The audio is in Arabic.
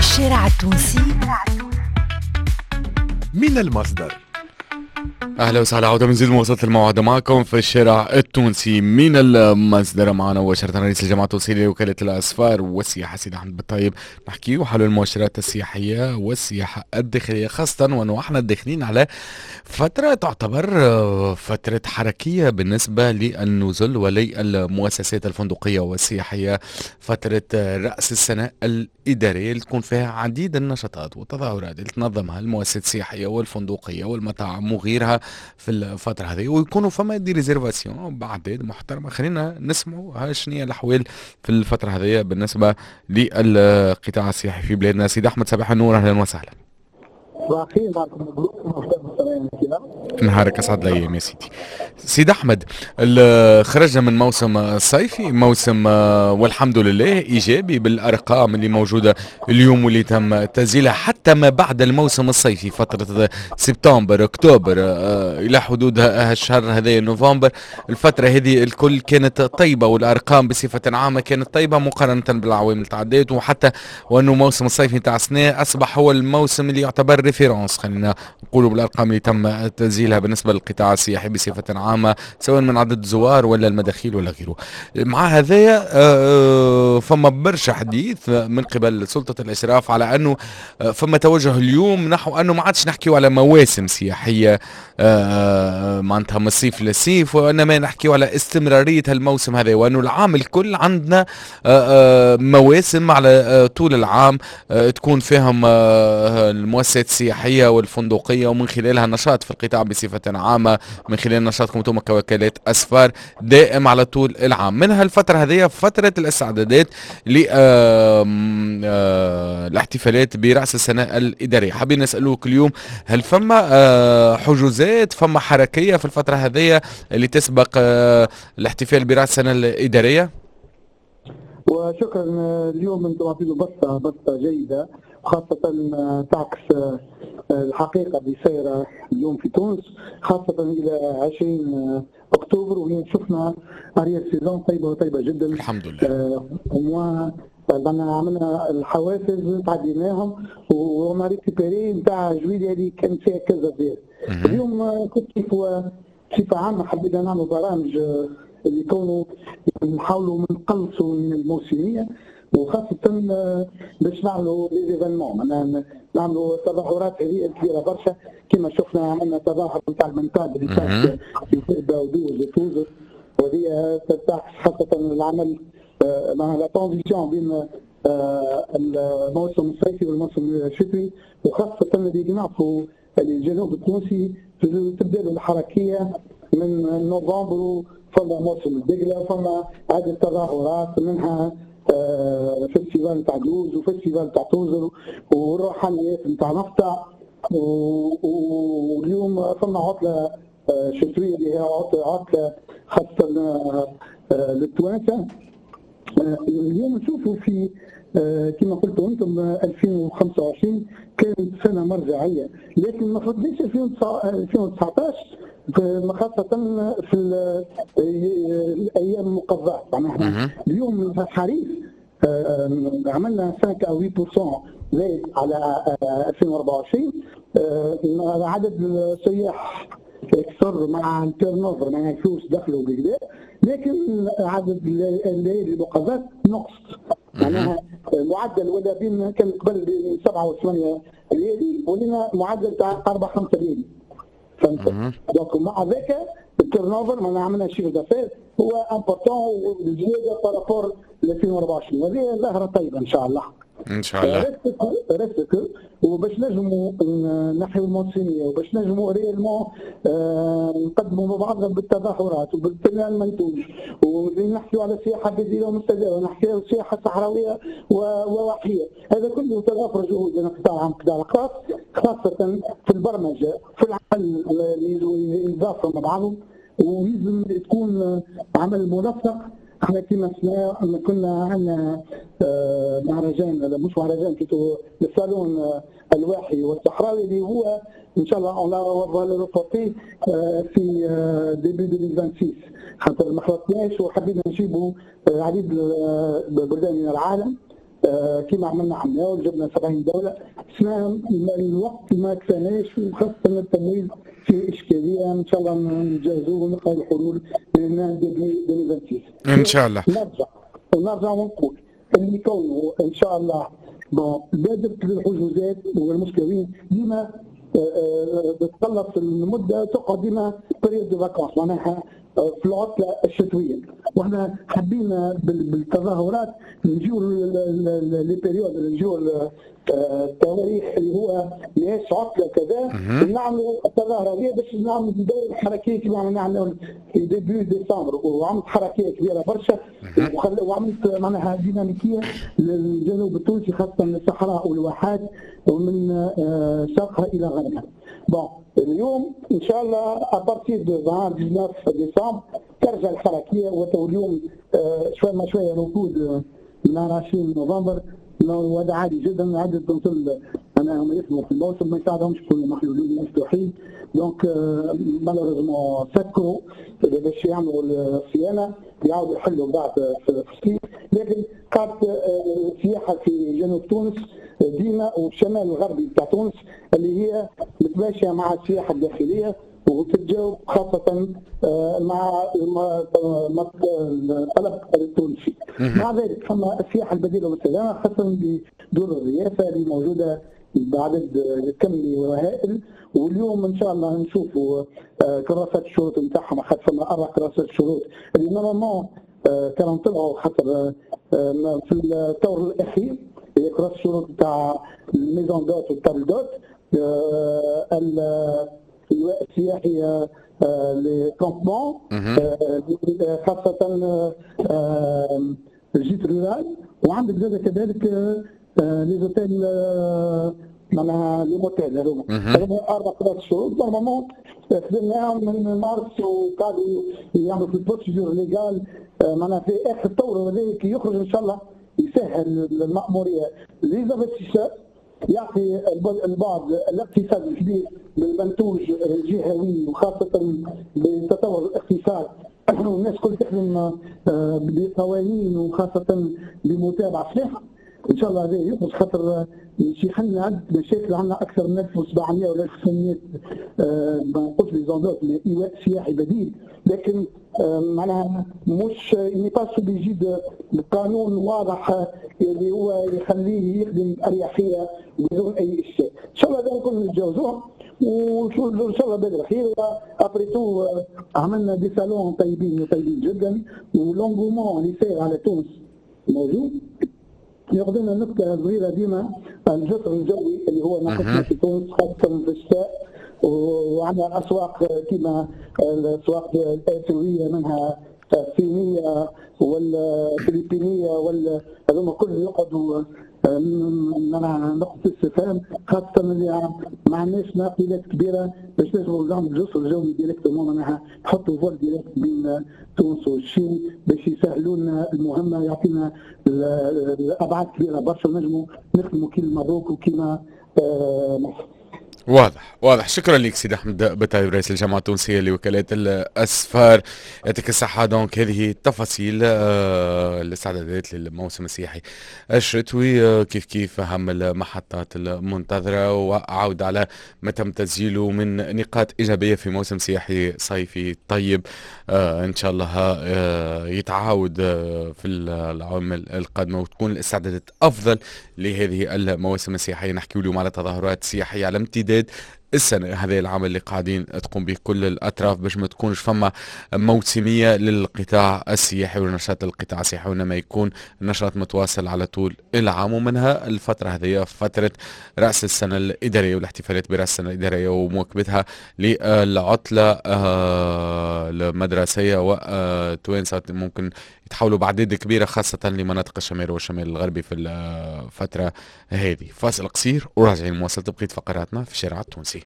الشارع التونسي من المصدر. اهلا وسهلا، عودة من جديد مواصلة الموعد معكم في الشارع التونسي من المصدر. معنا مباشرة رئيس الجامعة التونسية لوكالة الاسفار والسياحة سيد احمد بالطيب، نحكيو حول المؤشرات السياحية والسياحة الداخلية، خاصة وانه احنا داخلين على فترة تعتبر فترة حركية بالنسبة للنزل وللمؤسسات الفندقية والسياحية، فترة رأس السنة الإدارية اللي تكون فيها عديد النشاطات والتظاهرات اللي تنظمها المؤسسات السياحية والفندقية والمطاعم وغيرها في الفترة هذه، ويكونوا فما دي ريزيرفاسيون بعدد محترمة. خلينا نسمعوا شنو هي الأحوال في الفترة هذه بالنسبة للقطاع السياحي في بلادنا. سيد أحمد صباح النور، أهلا وسهلا. صباح الخير، معكم مبروك نهارك اسعد الايام يا سيدي. سيد احمد، خرجنا من موسم صيفي، موسم والحمد لله ايجابي بالارقام اللي موجوده اليوم واللي تم تسجيلها حتى ما بعد الموسم الصيفي، فتره سبتمبر اكتوبر الى حدود هالشهر هذا نوفمبر. الفتره هذه الكل كانت طيبه والارقام بصفه عامه كانت طيبه مقارنه بالعوام اللي تعديت، وحتى وانه موسم الصيفي نتاع السنه اصبح هو الموسم اللي يعتبر ريفيرونس، خلينا نقولوا بالارقام اللي تم تنزيلها بالنسبه للقطاع السياحي بصفه عامه، سواء من عدد الزوار ولا المداخيل ولا غيره. مع هذايا فما برشا حديث من قبل سلطه الاشراف على انه فما توجه اليوم نحو انه ما عادش نحكيو على مواسم سياحيه معناتها من الصيف للصيف، وانما نحكيو على استمراريه الموسم هذا، وانه العام الكل عندنا مواسم على طول العام تكون فيهم المؤسسات السياحيه والفندقيه، ومن خلالها نشاط في القطاع بصفه عامه، من خلال نشاطكم انتم كوكالات اسفار دائم على طول العام. من هالفتره هذه فتره الاستعدادات للاحتفالات براس السنه الاداريه. حابين نسالوك اليوم، هل فما حجوزات، فما حركيه في الفتره هذه اللي تسبق الاحتفال براس السنه الاداريه؟ وشكرا. اليوم انتم عطيتوا بسطه جيده، خاصه تعكس الحقيقه اللي صايره اليوم في تونس، خاصه الى 20 اكتوبر، وين شفنا اريا سيزون طيبه جدا الحمد لله. عملنا الحوافز تعديناهم وما ريكيبيري نتاع جويليا اللي كان فيها كذا زير. اليوم كنت بصفه عامه حبينا نعمل برامج اللي يكونوا نحاولوا ما نقلصوا من الموسميه، وخاصه باش نعملوا ليزيفينمون، نعملوا تظاهرات هذه كبيره برشا، كما شفنا عملنا تظاهر نتاع المنتاب اللي كان في فردا ودوز وتوزر، وهي تتعكس خاصه العمل مع لا ترانزيسيون بين الموسم الصيفي والموسم الشتوي، وخاصه اللي نعرفوا الجنوب التونسي تبدا له الحركيه من نوفمبر، فما موسم الدقله، فما عدة تظاهرات منها فيستيفال تاع دوز وفيستيفال تاع توزر والروحانيات نتاع نفطع، واليوم فما عطله شتويه اللي هي عطله خاصه للتوانسه. اليوم نشوفوا في كما قلتوا انتم 2025 كانت سنه مرجعيه، لكن ما فضلش 2019 خاصه في الايام المقضاه. يعني اليوم الحريف عملنا 5 او 8% زايد على 2024. عدد السياح اكثر مع التيرن اوفر، مع الفلوس دخلوا بكذا، لكن عدد الليالي المقضات نقص. معناها معدل ولا بين كان قبل 7 و8 ليالي، ولينا معدل تاع 4-5 ليالي. فهمت؟ دونك مع ذاك التيرن اوفر معناها عملنا شيفر دافير هو امبورتون وزياده بارابور ل 2024، وهذه ظاهره طيبه ان شاء الله. ان شاء الله. ريسك وباش نجموا نحيوا الموسميه، وباش نجموا ريالمون نقدموا مع بعضنا بالتظاهرات وبالبناء المنتوج، ونحكيوا على سياحه بديله ومستدامه، ونحكيوا على سياحه صحراويه وواحيه. هذا كله تضافر جهود من قطاع عام قطاع الخاص، خاصه في البرمجه، في العمل اللي يتضافروا مع بعضهم، ولازم تكون عمل منسق. احنا كما كنا عندنا مهرجان، مش مهرجان، الصالون الواحي والصحراوي اللي هو ان شاء الله اون ريبورتي في ديبي 2026، خاطر ما خلطناش وحبينا نجيبوا عديد بلدان من العالم كيما عملنا وجبنا 70 دوله. الوقت ما كفاناش، وخاصه التمويل في اشكاليه، ان شاء الله نجهزوه ونلقاو الحلول لان ديبي 2026 ان شاء الله. نرجع ونقول اللي كونه ان شاء الله بادرة الحجوزات والمسكوين ديما تتطلب المده تقعد ديما بريود دو فاكونس، معناها في العطله الشتويه، واحنا حبينا بالتظاهرات نجيو لي بيريود، نجيو التواريخ اللي هو ماهيش عطله كذا، نعملوا التظاهره هذه باش نعملوا دور حركيه كما عملنا في ديبي ديسمبر، وعملت حركيه كبيره برشا، وعملت معناها ديناميكيه للجنوب التونسي، خاصه من الصحراء والواحات ومن شرقها الى غربها. اليوم ان شاء الله ابارتير دو 19 ديسمبر ترجع الحركيه، واليوم شويه ما شويه ركود من 20 نوفمبر، وهذا عادي جدا. عدد تنصل انهم يخدموا في الموسم ما يساعدهمش يكونوا محلولين مفتوحين، دونك مالوريزمون سكروا باش يعملوا الصيانه، يعاودوا يحلوا بعد في الصيف. لكن كانت السياحه في جنوب تونس ديما والشمال الغربي بتاع تونس اللي هي متماشيه مع السياحه الداخليه وتتجاوب خاصه مع الطلب التونسي. مع ذلك فما السياحه البديله والسلامه، خاصه بدور الرئاسه اللي موجوده بعدد كمي وهائل. واليوم ان شاء الله نشوفوا كراسات الشروط نتاعهم، خاطر فما 4 كراسات شروط اللي نورمالمون كانوا طلعوا خاطر في الطور الاخير، هي كراسه الشروط نتاع الميزون دوت والتابل دوت، اللواء السياحي لكامبمون، خاصه الجيت رورال، وعندك زاد كذلك لي زوتيل معناها لي موتيل هذوما. هذوما 4 كراسات شروط نورمالمون خدمناهم من مارس، وقاعدوا يعملوا في البروسيدور ليغال معناها في اخر الطور، وذلك يخرج ان شاء الله يسهل المأموريه ليزافيتيسور، يعطي البعض الاقتصاد الكبير بالمنتوج الجهوي، وخاصه بتطور الاقتصاد. الناس كل تخدم بقوانين وخاصه بمتابعه صحيحه. ان شاء الله هذا يخرج، خاطر يشيخلنا عدة مشاكل. عندنا اكثر من 1700 ولا 1800 ما نقولش لي زوندوت ايواء سياحي بديل، لكن معناها مش نيباس بيجيب القانون واضح اللي هو يخليه يخدم باريحيه بدون اي اشكال. ان شاء الله هذا نكون نتجاوزوه، وان شاء الله بدر خير. ابري تو عملنا دي سالون طيبين جدا، ولونغومون اللي ساير على تونس موجود. ياخذنا نقطة صغيرة ديما الجسر الجوي اللي هو ناقصنا في تونس، خاصة في الشتاء، وعندنا أسواق كما الأسواق الآسيوية، منها الصينية والفلبينية هذوما كلهم يقعدوا منع نقطة استفهام، خاصة اللي ما عندناش ناقلات كبيرة باش نجموا نعملوا الجسر الجوي ديريكتومون، معناها نحطوا فول ديريكت بين تونس والشين باش يسهلوا لنا المهمة، يعطينا الأبعاد كبيرة برشا، نجموا نخدموا كيما المبروك وكيما مصر. واضح. شكرا لك سيد احمد بتايب، رئيس الجامعه التونسيه لوكالات الاسفار، يعطيك الصحه. دونك هذه التفاصيل الاستعدادات للموسم السياحي الشتوي، كيف اهم المحطات المنتظره، وعود على ما تم تسجيله من نقاط ايجابيه في موسم سياحي صيفي طيب. ان شاء الله يتعاود في العوام القادمه، وتكون الاستعدادات افضل لهذه المواسم السياحيه. نحكي اليوم على تظاهرات سياحيه على امتداد السنة، هذا العمل اللي قاعدين تقوم به كل الأطراف باش ما تكونش فما موسمية للقطاع السياحي ونشاط القطاع السياحي، وإنما يكون النشاط متواصل على طول العام. ومنها الفترة هذه فترة رأس السنة الإدارية والاحتفالات برأس السنة الإدارية ومواكبتها للعطلة المدرسية، وتوانسة ممكن يتحولوا بعدد كبيرة خاصة لمناطق الشمال والشمال الغربي في الفترة هذه. فاصل قصير وراجعين مواصلة بقية فقراتنا في الشارع التونسي.